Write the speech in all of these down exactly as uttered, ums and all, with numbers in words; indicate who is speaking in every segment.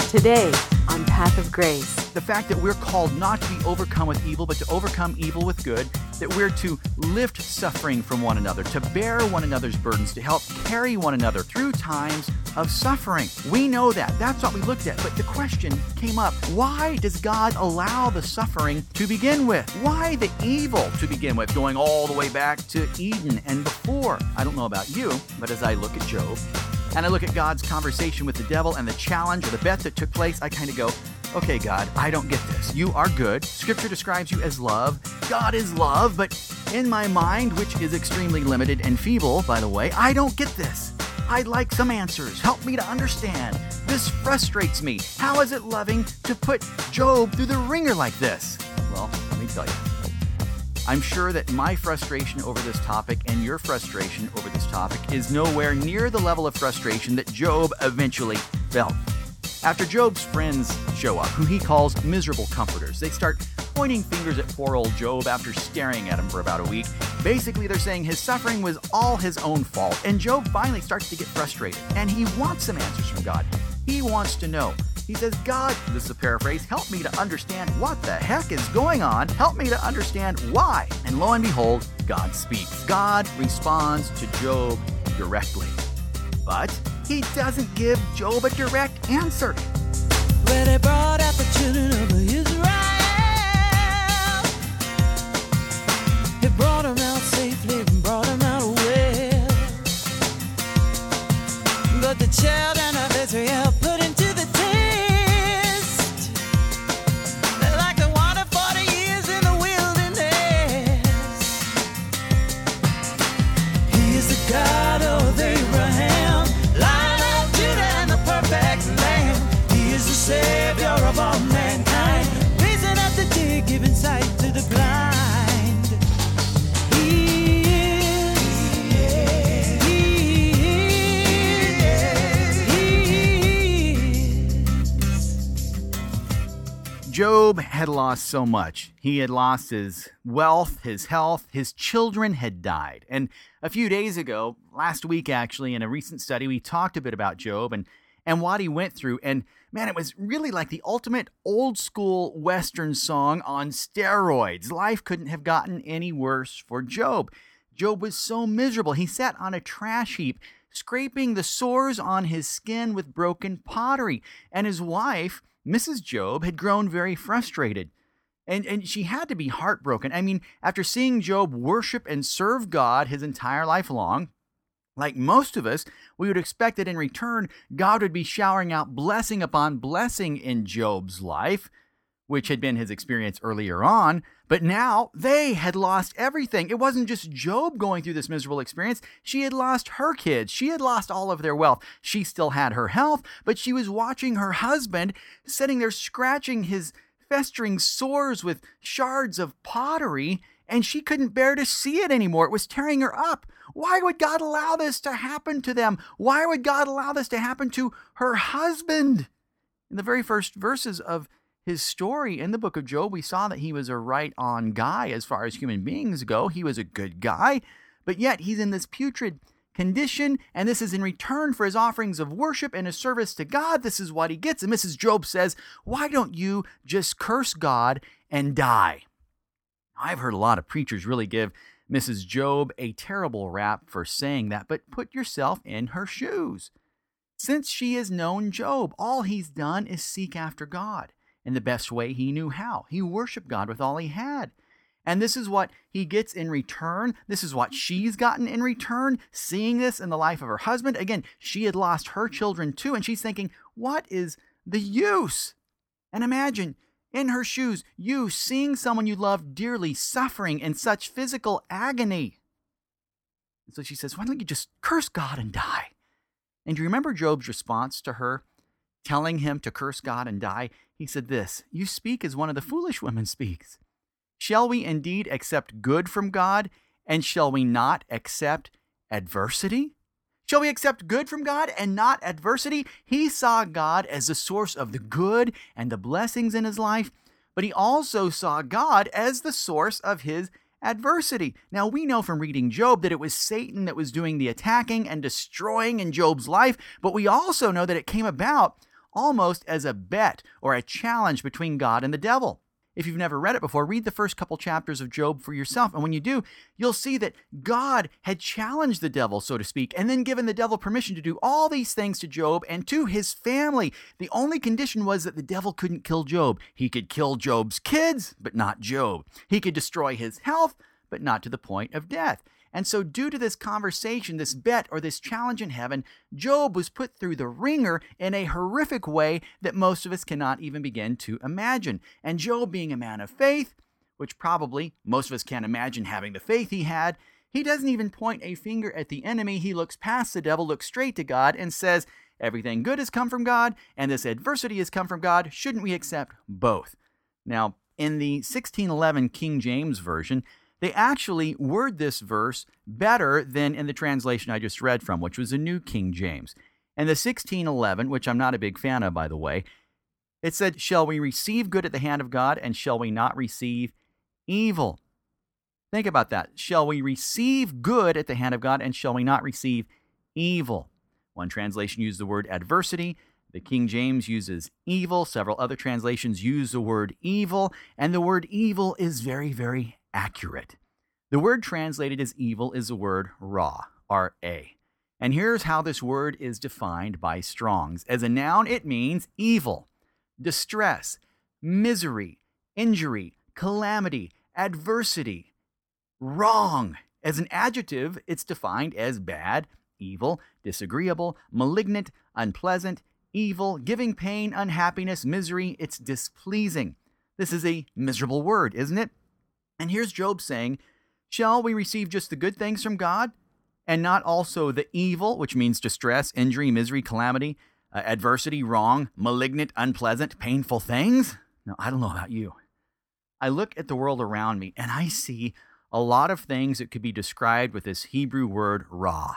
Speaker 1: Today on Path of Grace.
Speaker 2: The fact that we're called not to be overcome with evil, but to overcome evil with good, that we're to lift suffering from one another, to bear one another's burdens, to help carry one another through times of suffering. We know that. That's what we looked at. But the question came up, why does God allow the suffering to begin with? Why the evil to begin with, going all the way back to Eden and before? I don't know about you, but as I look at Job, and I look at God's conversation with the devil and the challenge or the bet that took place, I kind of go, okay, God, I don't get this. You are good. Scripture describes you as love. God is love, but in my mind, which is extremely limited and feeble, by the way, I don't get this. I'd like some answers. Help me to understand. This frustrates me. How is it loving to put Job through the ringer like this? Well, let me tell you. I'm sure that my frustration over this topic and your frustration over this topic is nowhere near the level of frustration that Job eventually felt. After Job's friends show up, who he calls miserable comforters, they start pointing fingers at poor old Job after staring at him for about a week. Basically, they're saying his suffering was all his own fault, and Job finally starts to get frustrated, and he wants some answers from God. He wants to know. He says, God, this is a paraphrase, help me to understand what the heck is going on. Help me to understand why. And lo and behold, God speaks. God responds to Job directly. But he doesn't give Job a direct answer.
Speaker 3: When they brought out the children of Israel, he brought them out safely and brought them out well. But the children of Israel put into the test. They're like the water forty years in the wilderness. He is the God of Abraham, Lion of Judah, and the perfect Lamb. He is the Savior of all mankind, raising up the dead, giving sight to the blind. He is, he is, he is.
Speaker 2: Job had lost so much. He had lost his wealth, his health, his children had died. And a few days ago, last week actually, in a recent study, we talked a bit about Job and, and what he went through. And man, it was really like the ultimate old school Western song on steroids. Life couldn't have gotten any worse for Job. Job was so miserable. He sat on a trash heap, scraping the sores on his skin with broken pottery. And his wife, Missus Job, had grown very frustrated. And, and she had to be heartbroken. I mean, after seeing Job worship and serve God his entire life long, like most of us, we would expect that in return, God would be showering out blessing upon blessing in Job's life, which had been his experience earlier on. But now they had lost everything. It wasn't just Job going through this miserable experience. She had lost her kids. She had lost all of their wealth. She still had her health, but she was watching her husband sitting there scratching his festering sores with shards of pottery, and she couldn't bear to see it anymore. It was tearing her up. Why would God allow this to happen to them? Why would God allow this to happen to her husband? In the very first verses of his story in the book of Job, we saw that he was a right-on guy as far as human beings go. He was a good guy, but yet he's in this putrid condition, and this is in return for his offerings of worship and his service to God. This is what he gets. And Missus Job says, why don't you just curse God and die? I've heard a lot of preachers really give Missus Job a terrible rap for saying that, but put yourself in her shoes. Since she has known Job, all he's done is seek after God in the best way he knew how. He worshiped God with all he had. And this is what he gets in return. This is what she's gotten in return, seeing this in the life of her husband. Again, she had lost her children too, and she's thinking, what is the use? And imagine, in her shoes, you seeing someone you love dearly suffering in such physical agony. And so she says, why don't you just curse God and die? And do you remember Job's response to her, telling him to curse God and die? He said this, you speak as one of the foolish women speaks. Shall we indeed accept good from God, and shall we not accept adversity? Shall we accept good from God and not adversity? He saw God as the source of the good and the blessings in his life, but he also saw God as the source of his adversity. Now, we know from reading Job that it was Satan that was doing the attacking and destroying in Job's life, but we also know that it came about almost as a bet or a challenge between God and the devil. If you've never read it before, read the first couple chapters of Job for yourself. And when you do, you'll see that God had challenged the devil, so to speak, and then given the devil permission to do all these things to Job and to his family. The only condition was that the devil couldn't kill Job. He could kill Job's kids, but not Job. He could destroy his health, but not to the point of death. And so due to this conversation, this bet or this challenge in heaven, Job was put through the ringer in a horrific way that most of us cannot even begin to imagine. And Job, being a man of faith, which probably most of us can't imagine having the faith he had, he doesn't even point a finger at the enemy. He looks past the devil, looks straight to God, and says, everything good has come from God, and this adversity has come from God. Shouldn't we accept both? Now, in the sixteen eleven King James Version, they actually word this verse better than in the translation I just read from, which was a New King James. And the sixteen eleven, which I'm not a big fan of, by the way, it said, shall we receive good at the hand of God, and shall we not receive evil? Think about that. Shall we receive good at the hand of God, and shall we not receive evil? One translation used the word adversity. The King James uses evil. Several other translations use the word evil. And the word evil is very, very accurate. The word translated as evil is the word ra, R A. And here's how this word is defined by Strong's. As a noun, it means evil, distress, misery, injury, calamity, adversity, wrong. As an adjective, it's defined as bad, evil, disagreeable, malignant, unpleasant, evil, giving pain, unhappiness, misery. It's displeasing. This is a miserable word, isn't it? And here's Job saying, shall we receive just the good things from God and not also the evil, which means distress, injury, misery, calamity, uh, adversity, wrong, malignant, unpleasant, painful things? No, I don't know about you. I look at the world around me and I see a lot of things that could be described with this Hebrew word ra,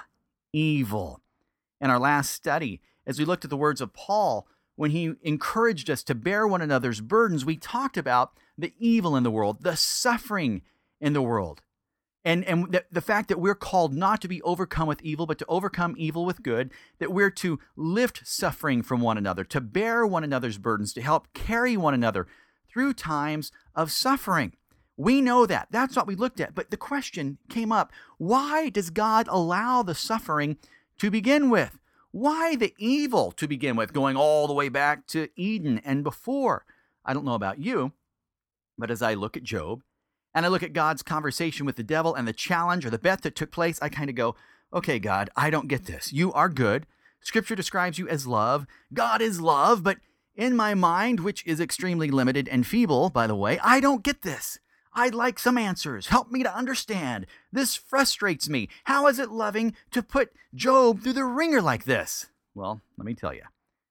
Speaker 2: evil. In our last study, as we looked at the words of Paul, when he encouraged us to bear one another's burdens, we talked about the evil in the world, the suffering in the world, and, and the, the fact that we're called not to be overcome with evil, but to overcome evil with good, that we're to lift suffering from one another, to bear one another's burdens, to help carry one another through times of suffering. We know that. That's what we looked at. But the question came up, why does God allow the suffering to begin with? Why the evil to begin with, going all the way back to Eden and before? I don't know about you, but as I look at Job, and I look at God's conversation with the devil and the challenge or the bet that took place, I kind of go, okay, God, I don't get this. You are good. Scripture describes you as love. God is love, but in my mind, which is extremely limited and feeble, by the way, I don't get this. I'd like some answers. Help me to understand. This frustrates me. How is it loving to put Job through the ringer like this? Well, let me tell you.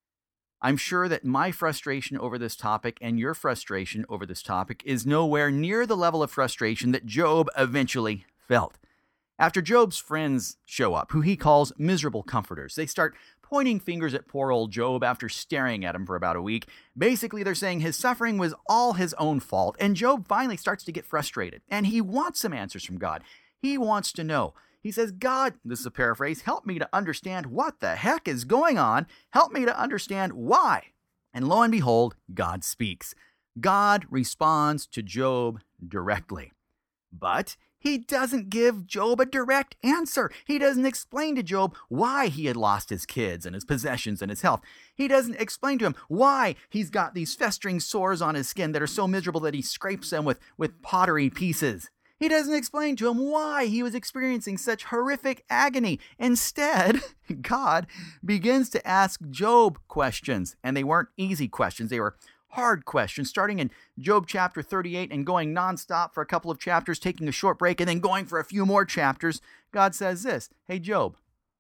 Speaker 2: I'm sure that my frustration over this topic and your frustration over this topic is nowhere near the level of frustration that Job eventually felt. After Job's friends show up, who he calls miserable comforters, they start pointing fingers at poor old Job after staring at him for about a week. Basically, they're saying his suffering was all his own fault, and Job finally starts to get frustrated, and he wants some answers from God. He wants to know. He says, God, this is a paraphrase, help me to understand what the heck is going on. Help me to understand why. And lo and behold, God speaks. God responds to Job directly. But he doesn't give Job a direct answer. He doesn't explain to Job why he had lost his kids and his possessions and his health. He doesn't explain to him why he's got these festering sores on his skin that are so miserable that he scrapes them with, with pottery pieces. He doesn't explain to him why he was experiencing such horrific agony. Instead, God begins to ask Job questions, and they weren't easy questions. They were hard questions, starting in Job chapter thirty-eight and going nonstop for a couple of chapters, taking a short break, and then going for a few more chapters. God says this, hey, Job,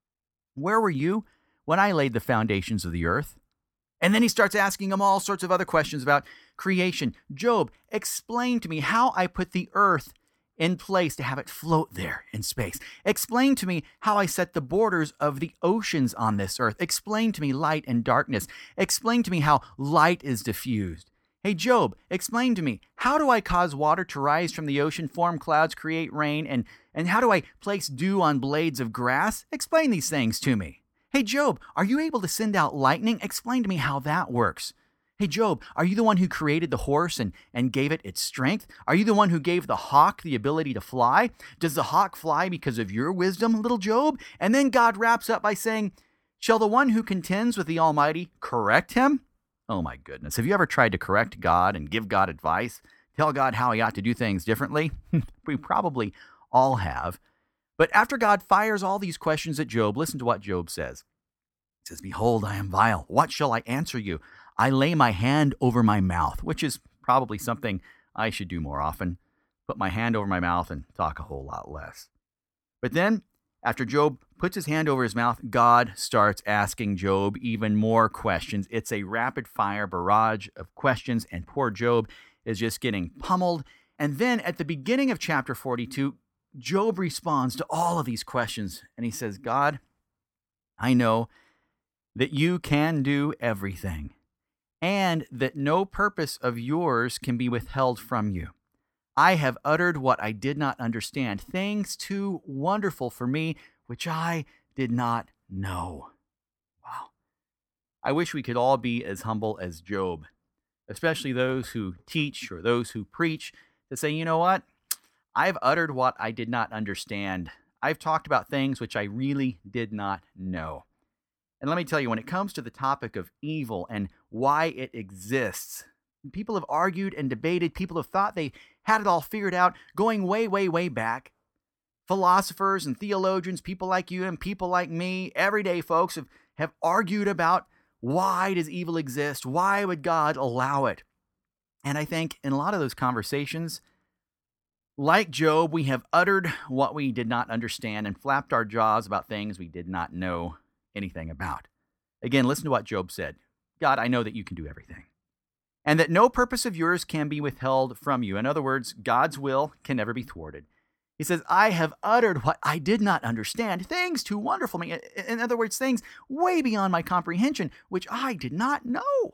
Speaker 2: where were you when I laid the foundations of the earth? And then he starts asking him all sorts of other questions about creation. Job, explain to me how I put the earth in place to have it float there in space. Explain to me how I set the borders of the oceans on this earth. Explain to me light and darkness. Explain to me how light is diffused. Hey, Job, explain to me, how do I cause water to rise from the ocean, form clouds, create rain, and, and how do I place dew on blades of grass? Explain these things to me. Hey, Job, are you able to send out lightning? Explain to me how that works. Hey, Job, are you the one who created the horse and, and gave it its strength? Are you the one who gave the hawk the ability to fly? Does the hawk fly because of your wisdom, little Job? And then God wraps up by saying, shall the one who contends with the Almighty correct him? Oh my goodness. Have you ever tried to correct God and give God advice? Tell God how he ought to do things differently? We probably all have. But after God fires all these questions at Job, listen to what Job says. He says, behold, I am vile. What shall I answer you? I lay my hand over my mouth, which is probably something I should do more often. Put my hand over my mouth and talk a whole lot less. But then, after Job puts his hand over his mouth, God starts asking Job even more questions. It's a rapid-fire barrage of questions, and poor Job is just getting pummeled. And then at the beginning of chapter forty-two, Job responds to all of these questions, and he says, God, I know that you can do everything, and that no purpose of yours can be withheld from you. I have uttered what I did not understand, things too wonderful for me, which I did not know. Wow. I wish we could all be as humble as Job, especially those who teach or those who preach, to say, you know what? I've uttered what I did not understand. I've talked about things which I really did not know. And let me tell you, when it comes to the topic of evil and why it exists, people have argued and debated. People have thought they had it all figured out going way, way, way back. Philosophers and theologians, people like you and people like me, everyday folks have, have argued about why does evil exist? Why would God allow it? And I think in a lot of those conversations, like Job, we have uttered what we did not understand and flapped our jaws about things we did not know anything about. Again, listen to what Job said. God, I know that you can do everything, and that no purpose of yours can be withheld from you. In other words, God's will can never be thwarted. He says, I have uttered what I did not understand, things too wonderful for me. In other words, things way beyond my comprehension, which I did not know.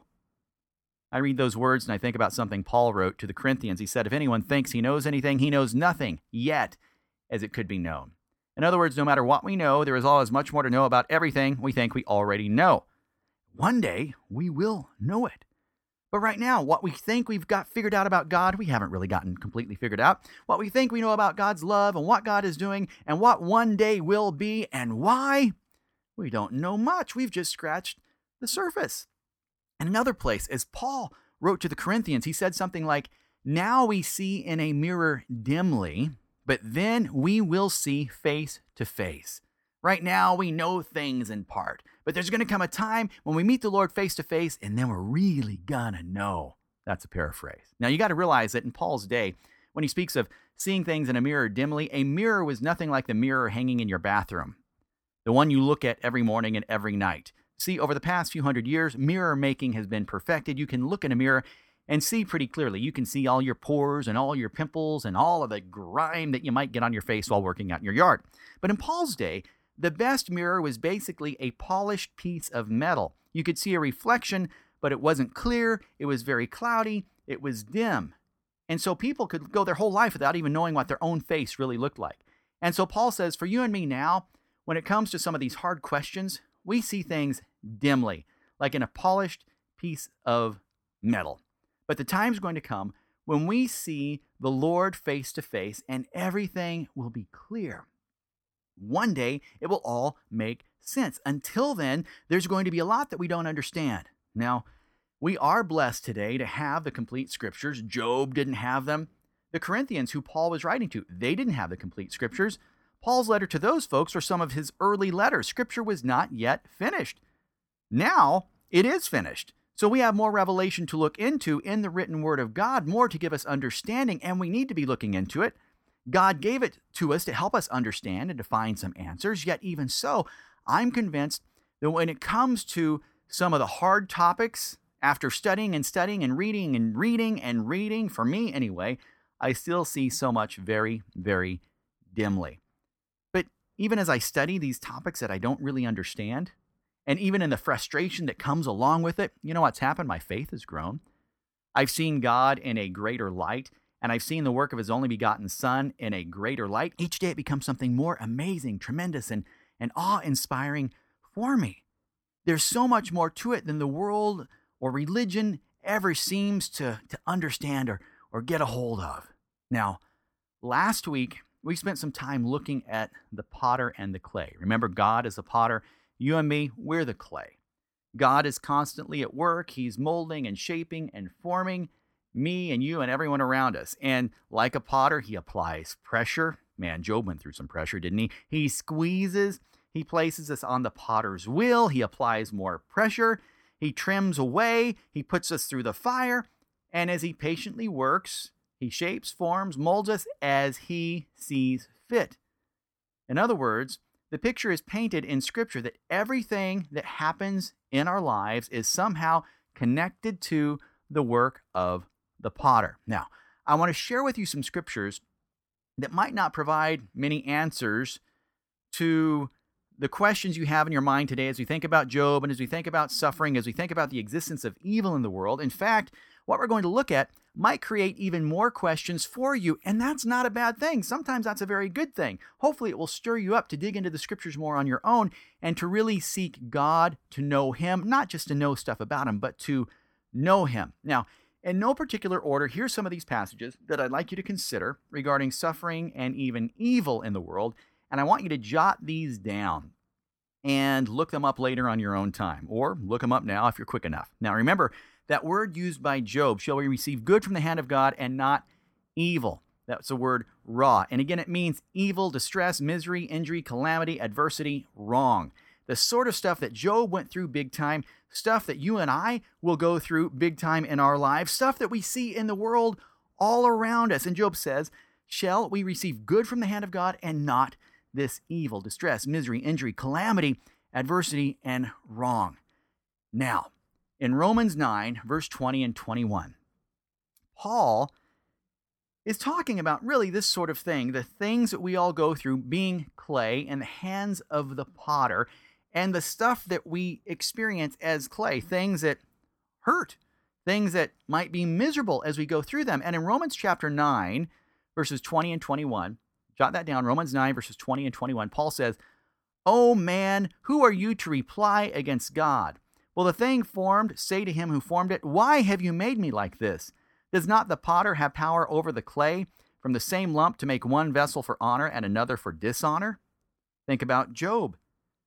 Speaker 2: I read those words and I think about something Paul wrote to the Corinthians. He said, if anyone thinks he knows anything, he knows nothing yet as it could be known. In other words, no matter what we know, there is always much more to know about everything we think we already know. One day, we will know it. But right now, what we think we've got figured out about God, we haven't really gotten completely figured out. What we think we know about God's love and what God is doing and what one day will be and why, we don't know much. We've just scratched the surface. And another place, as Paul wrote to the Corinthians, he said something like, now we see in a mirror dimly, but then we will see face to face. Right now, we know things in part, but there's going to come a time when we meet the Lord face to face, and then we're really gonna know. That's a paraphrase. Now, you got to realize that in Paul's day, when he speaks of seeing things in a mirror dimly, a mirror was nothing like the mirror hanging in your bathroom, the one you look at every morning and every night. See, over the past few hundred years, mirror making has been perfected. You can look in a mirror and see pretty clearly. You can see all your pores and all your pimples and all of the grime that you might get on your face while working out in your yard. But in Paul's day, the best mirror was basically a polished piece of metal. You could see a reflection, but it wasn't clear. It was very cloudy. It was dim. And so people could go their whole life without even knowing what their own face really looked like. And so Paul says, for you and me now, when it comes to some of these hard questions, we see things dimly, like in a polished piece of metal. But the time's going to come when we see the Lord face to face and everything will be clear. One day, it will all make sense. Until then, there's going to be a lot that we don't understand. Now, we are blessed today to have the complete scriptures. Job didn't have them. The Corinthians, who Paul was writing to, they didn't have the complete scriptures. Paul's letter to those folks were some of his early letters. Scripture was not yet finished. Now, it is finished. So we have more revelation to look into in the written word of God, more to give us understanding, and we need to be looking into it. God gave it to us to help us understand and to find some answers. Yet even so, I'm convinced that when it comes to some of the hard topics, after studying and studying and reading and reading and reading, for me anyway, I still see so much very, very dimly. But even as I study these topics that I don't really understand, and even in the frustration that comes along with it, you know what's happened? My faith has grown. I've seen God in a greater light, and I've seen the work of his only begotten Son in a greater light. Each day it becomes something more amazing, tremendous, and, and awe-inspiring for me. There's so much more to it than the world or religion ever seems to, to understand or, or get a hold of. Now, last week, we spent some time looking at the potter and the clay. Remember, God is the potter. You and me, we're the clay. God is constantly at work. He's molding and shaping and forming me and you and everyone around us. And like a potter, he applies pressure. Man, Job went through some pressure, didn't he? He squeezes. He places us on the potter's wheel. He applies more pressure. He trims away. He puts us through the fire. And as he patiently works, he shapes, forms, molds us as he sees fit. In other words, the picture is painted in Scripture that everything that happens in our lives is somehow connected to the work of the potter. Now, I want to share with you some scriptures that might not provide many answers to the questions you have in your mind today as we think about Job and as we think about suffering, as we think about the existence of evil in the world. In fact, what we're going to look at might create even more questions for you, and that's not a bad thing. Sometimes that's a very good thing. Hopefully it will stir you up to dig into the scriptures more on your own and to really seek God, to know him, not just to know stuff about him, but to know him. Now, in no particular order, here's some of these passages that I'd like you to consider regarding suffering and even evil in the world, and I want you to jot these down and look them up later on your own time, or look them up now if you're quick enough. Now remember, that word used by Job, shall we receive good from the hand of God and not evil. That's the word ra. And again, it means evil, distress, misery, injury, calamity, adversity, wrong. The sort of stuff that Job went through big time, stuff that you and I will go through big time in our lives, stuff that we see in the world all around us. And Job says, shall we receive good from the hand of God and not this evil, distress, misery, injury, calamity, adversity, and wrong. Now, in Romans nine, verse twenty and twenty-one, Paul is talking about really this sort of thing, the things that we all go through being clay in the hands of the potter, and the stuff that we experience as clay, things that hurt, things that might be miserable as we go through them. And in Romans chapter nine, verses twenty and twenty-one, jot that down, Romans nine, verses twenty and twenty-one, Paul says, "O man, who are you to reply against God? Will the thing formed say to him who formed it, why have you made me like this? Does not the potter have power over the clay from the same lump to make one vessel for honor and another for dishonor?" Think about Job.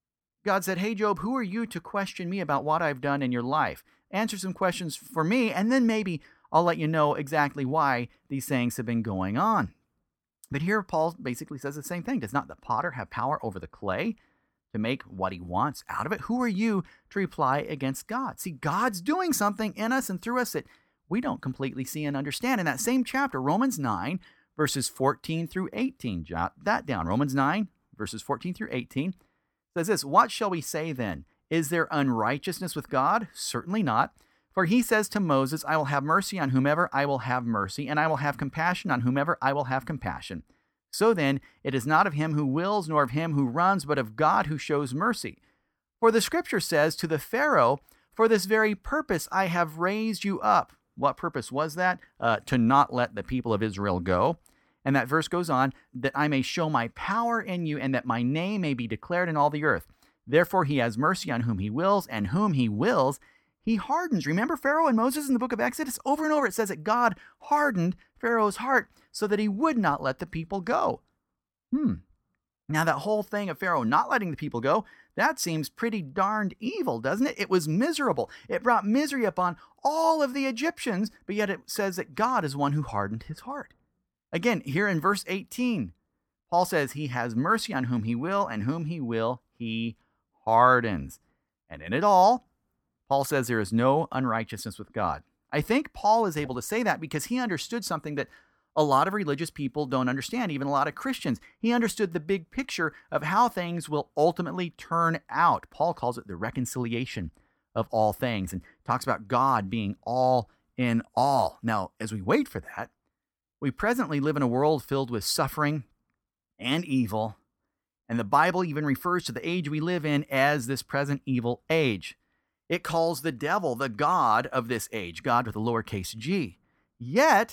Speaker 2: God said, hey, Job, who are you to question me about what I've done in your life? Answer some questions for me, and then maybe I'll let you know exactly why these things have been going on. But here Paul basically says the same thing. Does not the potter have power over the clay to make what he wants out of it? Who are you to reply against God? See, God's doing something in us and through us that we don't completely see and understand. In that same chapter, Romans nine, verses fourteen through eighteen, jot that down. Romans nine, verses fourteen through eighteen, says this, "What shall we say then? Is there unrighteousness with God? Certainly not. For he says to Moses, I will have mercy on whomever I will have mercy, and I will have compassion on whomever I will have compassion. So then, it is not of him who wills, nor of him who runs, but of God who shows mercy. For the scripture says to the Pharaoh, for this very purpose I have raised you up." What purpose was that? Uh, to not let the people of Israel go. And that verse goes on, "that I may show my power in you, and that my name may be declared in all the earth. Therefore he has mercy on whom he wills, and whom he wills he hardens." Remember Pharaoh and Moses in the book of Exodus? Over and over it says that God hardened Pharaoh's heart so that he would not let the people go. Hmm. Now that whole thing of Pharaoh not letting the people go, that seems pretty darned evil, doesn't it? It was miserable. It brought misery upon all of the Egyptians, but yet it says that God is one who hardened his heart. Again, here in verse eighteen, Paul says he has mercy on whom he will, and whom he will, he hardens. And in it all, Paul says there is no unrighteousness with God. I think Paul is able to say that because he understood something that a lot of religious people don't understand, even a lot of Christians. He understood the big picture of how things will ultimately turn out. Paul calls it the reconciliation of all things and talks about God being all in all. Now, as we wait for that, we presently live in a world filled with suffering and evil, and the Bible even refers to the age we live in as this present evil age. It calls the devil the god of this age, God with a lowercase g. Yet,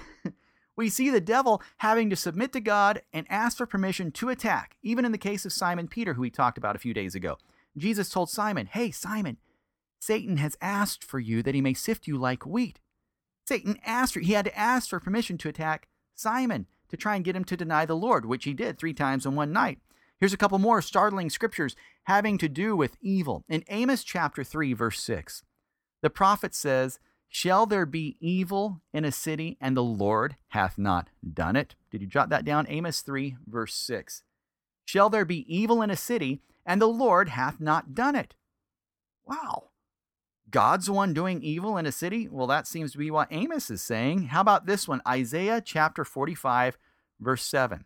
Speaker 2: we see the devil having to submit to God and ask for permission to attack, even in the case of Simon Peter, who we talked about a few days ago. Jesus told Simon, hey, Simon, Satan has asked for you that he may sift you like wheat. Satan asked for, he had to ask for permission to attack Simon to try and get him to deny the Lord, which he did three times in one night. Here's a couple more startling scriptures having to do with evil. In Amos chapter three, verse six, the prophet says, shall there be evil in a city, and the Lord hath not done it? Did you jot that down? Amos three, verse six. Shall there be evil in a city, and the Lord hath not done it? Wow. God's the one doing evil in a city? Well, that seems to be what Amos is saying. How about this one? Isaiah chapter forty-five, verse seven.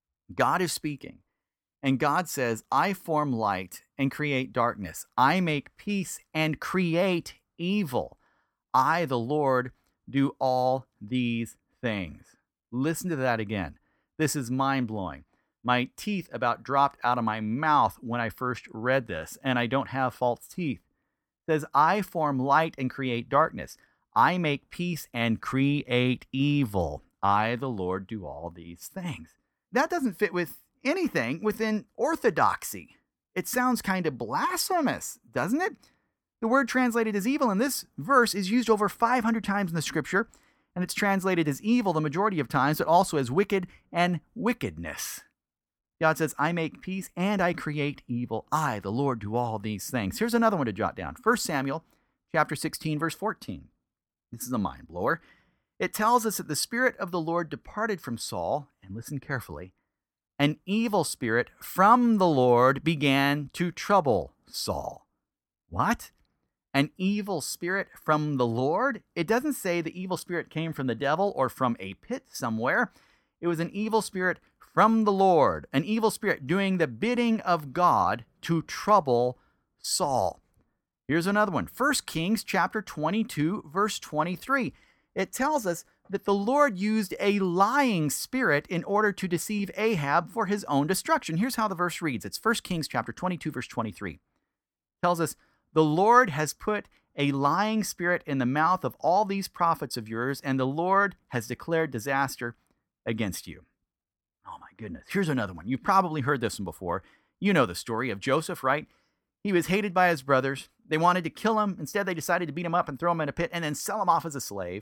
Speaker 2: God is speaking, and God says, I form light and create darkness. I make peace and create evil. I, the Lord, do all these things. Listen to that again. This is mind-blowing. My teeth about dropped out of my mouth when I first read this, and I don't have false teeth. It says, I form light and create darkness. I make peace and create evil. I, the Lord, do all these things. That doesn't fit with anything within orthodoxy. It sounds kind of blasphemous, doesn't it? The word translated as evil in this verse is used over five hundred times in the scripture, and it's translated as evil the majority of times, but also as wicked and wickedness. God says, I make peace and I create evil. I, the Lord, do all these things. Here's another one to jot down. First Samuel chapter sixteen, verse fourteen. This is a mind blower. It tells us that the Spirit of the Lord departed from Saul, and listen carefully, an evil spirit from the Lord began to trouble Saul. What? An evil spirit from the Lord? It doesn't say the evil spirit came from the devil or from a pit somewhere. It was an evil spirit from the Lord, an evil spirit doing the bidding of God to trouble Saul. Here's another one. First Kings chapter twenty-two, verse twenty-three. It tells us that the Lord used a lying spirit in order to deceive Ahab for his own destruction. Here's how the verse reads. It's First Kings chapter twenty-two, verse twenty-three. It tells us, the Lord has put a lying spirit in the mouth of all these prophets of yours, and the Lord has declared disaster against you. Oh my goodness. Here's another one. You've probably heard this one before. You know the story of Joseph, right? He was hated by his brothers. They wanted to kill him. Instead, they decided to beat him up and throw him in a pit and then sell him off as a slave.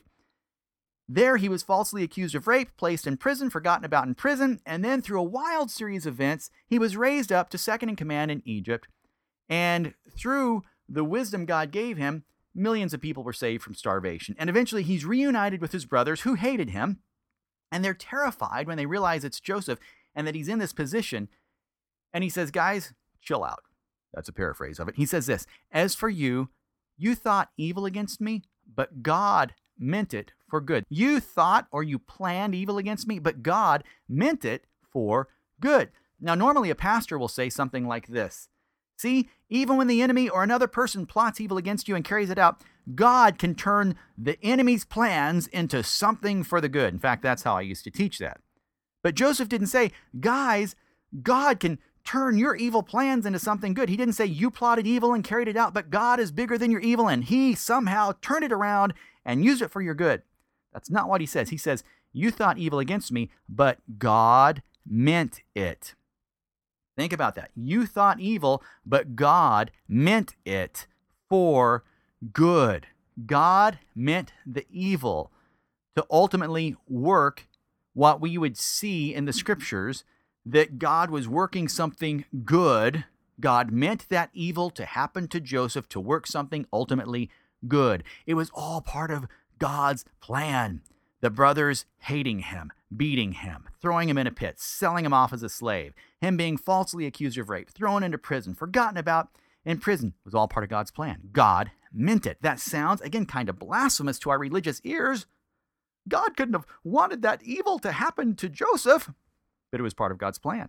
Speaker 2: There, he was falsely accused of rape, placed in prison, forgotten about in prison, and then through a wild series of events, he was raised up to second in command in Egypt. And through the wisdom God gave him, millions of people were saved from starvation. And eventually he's reunited with his brothers who hated him. And they're terrified when they realize it's Joseph and that he's in this position. And he says, guys, chill out. That's a paraphrase of it. He says this, as for you, you thought evil against me, but God meant it for good. You thought or you planned evil against me, but God meant it for good. Now, normally a pastor will say something like this. See, even when the enemy or another person plots evil against you and carries it out, God can turn the enemy's plans into something for the good. In fact, that's how I used to teach that. But Joseph didn't say, guys, God can turn your evil plans into something good. He didn't say you plotted evil and carried it out, but God is bigger than your evil, and he somehow turned it around and used it for your good. That's not what he says. He says, you thought evil against me, but God meant it. Think about that. You thought evil, but God meant it for good. God meant the evil to ultimately work what we would see in the scriptures, that God was working something good. God meant that evil to happen to Joseph to work something ultimately good. It was all part of God's plan. The brothers hating him, beating him, throwing him in a pit, selling him off as a slave, him being falsely accused of rape, thrown into prison, forgotten about in prison, was all part of God's plan. God meant it. That sounds, again, kind of blasphemous to our religious ears. God couldn't have wanted that evil to happen to Joseph, but it was part of God's plan.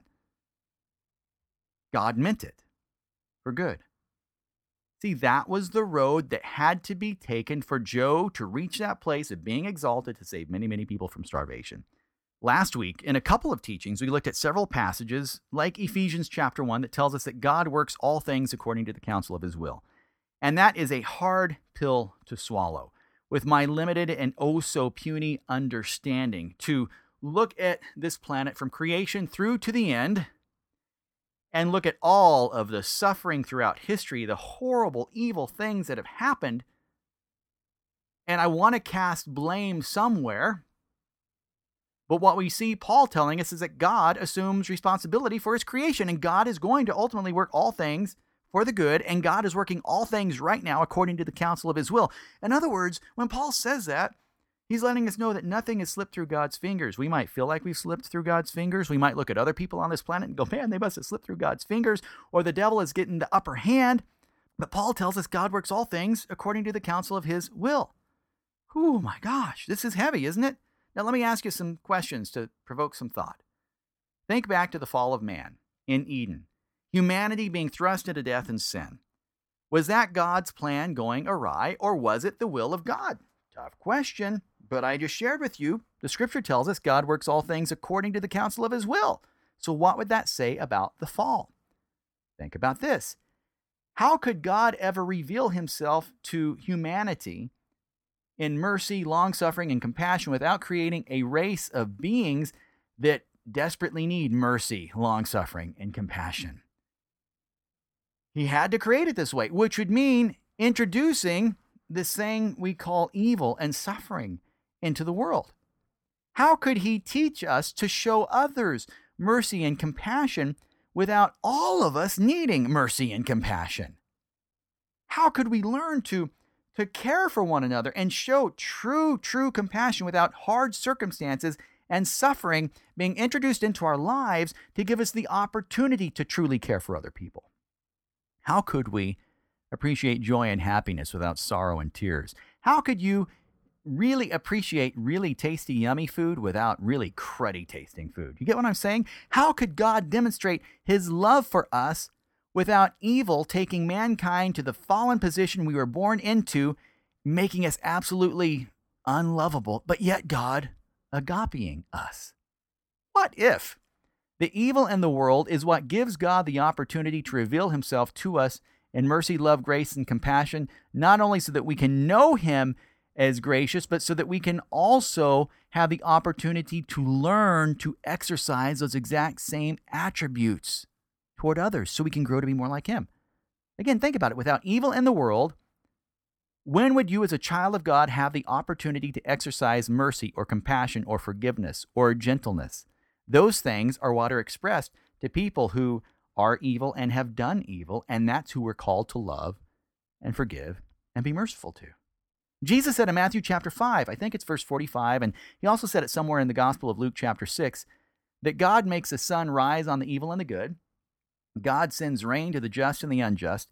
Speaker 2: God meant it for good. See, that was the road that had to be taken for Joe to reach that place of being exalted to save many, many people from starvation. Last week, in a couple of teachings, we looked at several passages, like Ephesians chapter one, that tells us that God works all things according to the counsel of his will. And that is a hard pill to swallow. With my limited and oh so puny understanding, to look at this planet from creation through to the end and look at all of the suffering throughout history, the horrible, evil things that have happened, and I want to cast blame somewhere. But what we see Paul telling us is that God assumes responsibility for his creation, and God is going to ultimately work all things for the good, and God is working all things right now according to the counsel of his will. In other words, when Paul says that, he's letting us know that nothing has slipped through God's fingers. We might feel like we've slipped through God's fingers. We might look at other people on this planet and go, man, they must have slipped through God's fingers, or the devil is getting the upper hand. But Paul tells us God works all things according to the counsel of his will. Oh my gosh, this is heavy, isn't it? Now let me ask you some questions to provoke some thought. Think back to the fall of man in Eden. Humanity being thrust into death and sin. Was that God's plan going awry, or was it the will of God? Tough question, but I just shared with you, the scripture tells us God works all things according to the counsel of his will. So what would that say about the fall? Think about this. How could God ever reveal himself to humanity in mercy, long-suffering, and compassion without creating a race of beings that desperately need mercy, long-suffering, and compassion? He had to create it this way, which would mean introducing this thing we call evil and suffering into the world. How could he teach us to show others mercy and compassion without all of us needing mercy and compassion? How could we learn to, to care for one another and show true, true compassion without hard circumstances and suffering being introduced into our lives to give us the opportunity to truly care for other people? How could we appreciate joy and happiness without sorrow and tears? How could you really appreciate really tasty, yummy food without really cruddy tasting food? You get what I'm saying? How could God demonstrate his love for us without evil taking mankind to the fallen position we were born into, making us absolutely unlovable, but yet God agapeing us? What if the evil in the world is what gives God the opportunity to reveal himself to us in mercy, love, grace, and compassion, not only so that we can know him as gracious, but so that we can also have the opportunity to learn to exercise those exact same attributes toward others so we can grow to be more like him? Again, think about it. Without evil in the world, when would you as a child of God have the opportunity to exercise mercy or compassion or forgiveness or gentleness? Those things are what are expressed to people who are evil and have done evil, and that's who we're called to love and forgive and be merciful to. Jesus said in Matthew chapter five, I think it's verse forty-five, and he also said it somewhere in the Gospel of Luke chapter six, that God makes the sun rise on the evil and the good. God sends rain to the just and the unjust,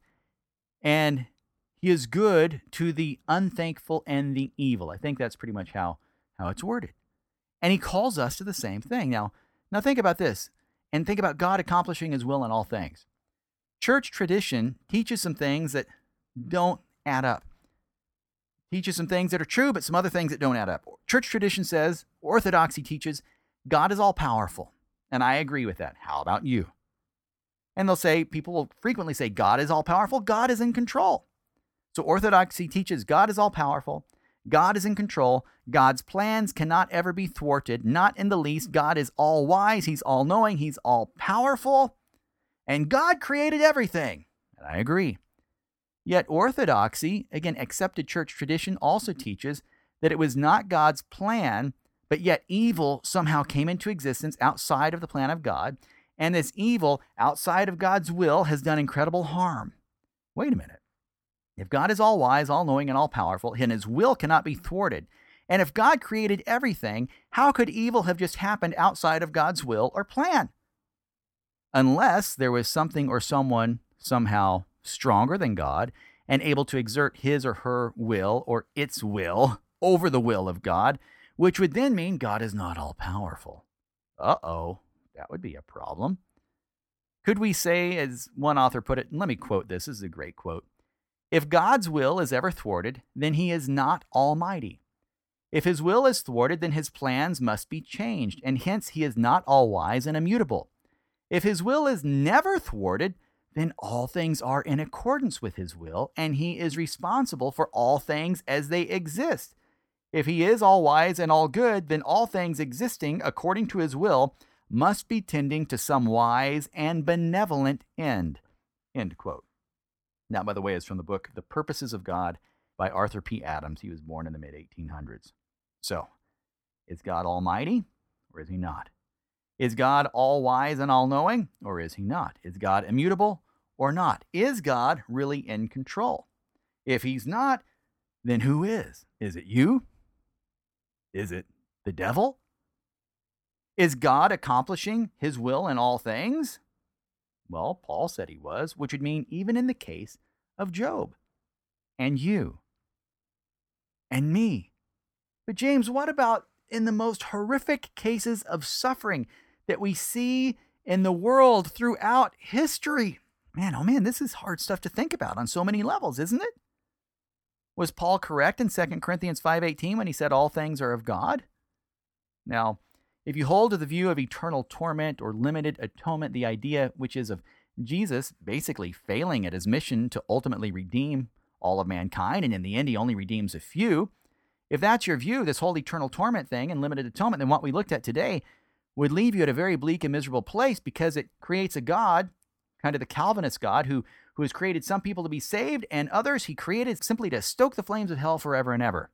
Speaker 2: and he is good to the unthankful and the evil. I think that's pretty much how, how it's worded. And he calls us to the same thing. Now, now think about this, and think about God accomplishing his will in all things. Church tradition teaches some things that don't add up. Teaches some things that are true, but some other things that don't add up. Church tradition says, orthodoxy teaches, God is all powerful. And I agree with that. How about you? And they'll say, people will frequently say, God is all powerful. God is in control. So orthodoxy teaches God is all powerful. God is in control. God's plans cannot ever be thwarted, not in the least. God is all wise. He's all knowing. He's all powerful. And God created everything. And I agree. Yet orthodoxy, again, accepted church tradition, also teaches that it was not God's plan, but yet evil somehow came into existence outside of the plan of God. And this evil outside of God's will has done incredible harm. Wait a minute. If God is all wise, all knowing, and all powerful, and his will cannot be thwarted, and if God created everything, how could evil have just happened outside of God's will or plan? Unless there was something or someone somehow stronger than God and able to exert his or her will or its will over the will of God, which would then mean God is not all powerful. Uh-oh, that would be a problem. Could we say, as one author put it, and let me quote this, this is a great quote, if God's will is ever thwarted, then he is not almighty. If his will is thwarted, then his plans must be changed, and hence he is not all-wise and immutable. If his will is never thwarted, then all things are in accordance with his will, and he is responsible for all things as they exist. If he is all-wise and all-good, then all things existing according to his will must be tending to some wise and benevolent end. End quote. Now, by the way, is from the book The Purposes of God by Arthur P. Adams. He was born in the mid eighteen hundreds. So, is God almighty or is he not? Is God all-wise and all-knowing or is he not? Is God immutable or not? Is God really in control? If he's not, then who is? Is it you? Is it the devil? Is God accomplishing his will in all things? Well, Paul said he was, which would mean even in the case of Job, and you, and me. But James, what about in the most horrific cases of suffering that we see in the world throughout history? Man, oh man, this is hard stuff to think about on so many levels, isn't it? Was Paul correct in Second Corinthians five eighteen when he said all things are of God? Now, if you hold to the view of eternal torment or limited atonement, the idea which is of Jesus basically failing at his mission to ultimately redeem all of mankind, and in the end he only redeems a few, if that's your view, this whole eternal torment thing and limited atonement, then what we looked at today would leave you at a very bleak and miserable place, because it creates a God, kind of the Calvinist God, who, who has created some people to be saved and others he created simply to stoke the flames of hell forever and ever.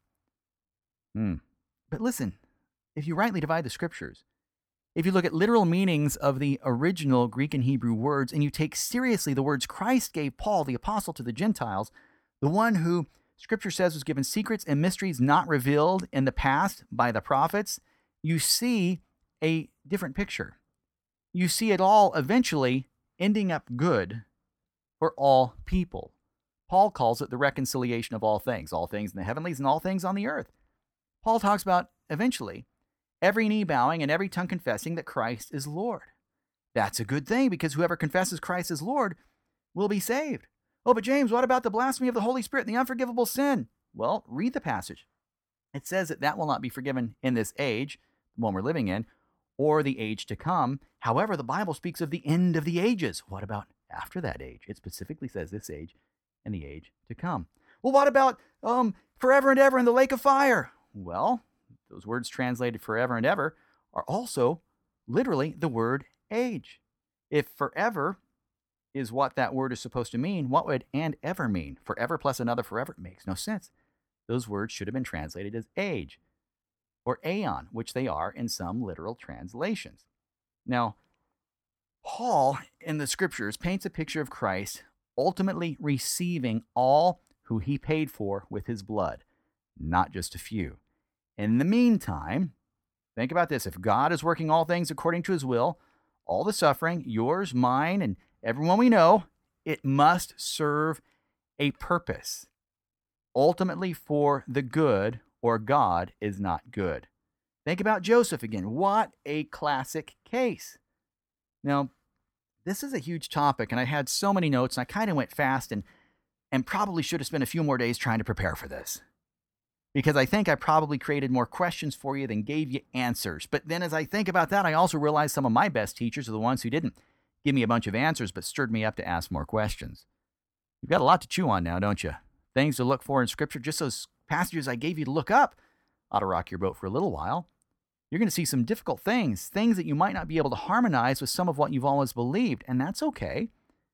Speaker 2: Hmm. But listen, if you rightly divide the scriptures, if you look at literal meanings of the original Greek and Hebrew words, and you take seriously the words Christ gave Paul, the apostle to the Gentiles, the one who Scripture says was given secrets and mysteries not revealed in the past by the prophets, you see a different picture. You see it all eventually ending up good for all people. Paul calls it the reconciliation of all things, all things in the heavenlies and all things on the earth. Paul talks about eventually every knee bowing and every tongue confessing that Christ is Lord. That's a good thing, because whoever confesses Christ as Lord will be saved. Oh, but James, what about the blasphemy of the Holy Spirit and the unforgivable sin? Well, read the passage. It says that that will not be forgiven in this age, the one we're living in, or the age to come. However, the Bible speaks of the end of the ages. What about after that age? It specifically says this age and the age to come. Well, what about um, forever and ever in the lake of fire? Well, those words translated forever and ever are also literally the word age. If forever is what that word is supposed to mean, what would and ever mean? Forever plus another forever? It makes no sense. Those words should have been translated as age or aeon, which they are in some literal translations. Now, Paul in the scriptures paints a picture of Christ ultimately receiving all who he paid for with his blood, not just a few. In the meantime, think about this. If God is working all things according to his will, all the suffering, yours, mine, and everyone we know, it must serve a purpose, ultimately for the good, or God is not good. Think about Joseph again. What a classic case. Now, this is a huge topic, and I had so many notes, and I kind of went fast and, and probably should have spent a few more days trying to prepare for this, because I think I probably created more questions for you than gave you answers. But then as I think about that, I also realize some of my best teachers are the ones who didn't give me a bunch of answers, but stirred me up to ask more questions. You've got a lot to chew on now, don't you? Things to look for in Scripture. Just those passages I gave you to look up ought to rock your boat for a little while. You're going to see some difficult things, things that you might not be able to harmonize with some of what you've always believed, and that's okay.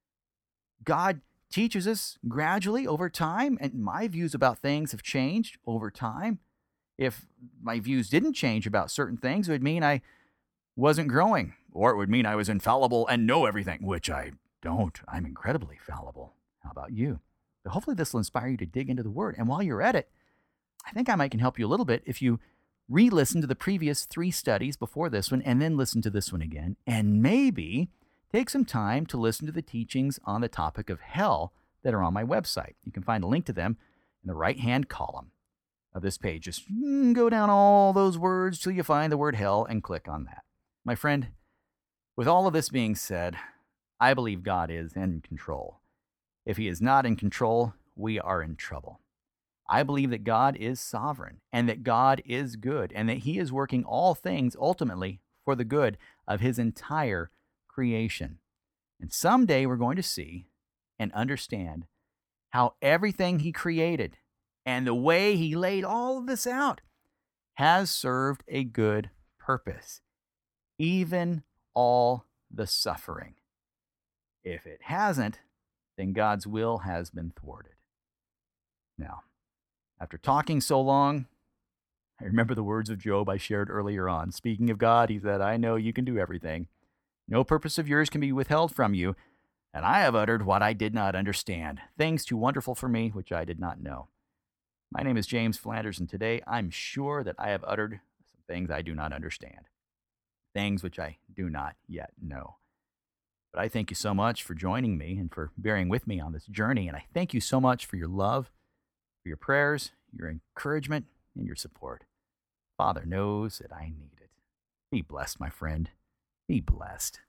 Speaker 2: God teaches us gradually over time, and my views about things have changed over time. If my views didn't change about certain things, it would mean I wasn't growing, or it would mean I was infallible and know everything, which I don't. I'm incredibly fallible. How about you? But hopefully this will inspire you to dig into the Word. And while you're at it, I think I might can help you a little bit if you re-listen to the previous three studies before this one, and then listen to this one again, and maybe take some time to listen to the teachings on the topic of hell that are on my website. You can find a link to them in the right-hand column of this page. Just go down all those words till you find the word hell and click on that. My friend, with all of this being said, I believe God is in control. If he is not in control, we are in trouble. I believe that God is sovereign, and that God is good, and that he is working all things ultimately for the good of his entire creation. And someday we're going to see and understand how everything he created and the way he laid all of this out has served a good purpose. even all the suffering. If it hasn't, then God's will has been thwarted. Now, after talking so long, I remember the words of Job I shared earlier on. Speaking of God, he said, I know you can do everything. No purpose of yours can be withheld from you, and I have uttered what I did not understand, things too wonderful for me which I did not know. My name is James Flanders, and today I'm sure that I have uttered some things I do not understand, things which I do not yet know. But I thank you so much for joining me and for bearing with me on this journey, and I thank you so much for your love, for your prayers, your encouragement, and your support. Father knows that I need it. Be blessed, my friend. Be blessed.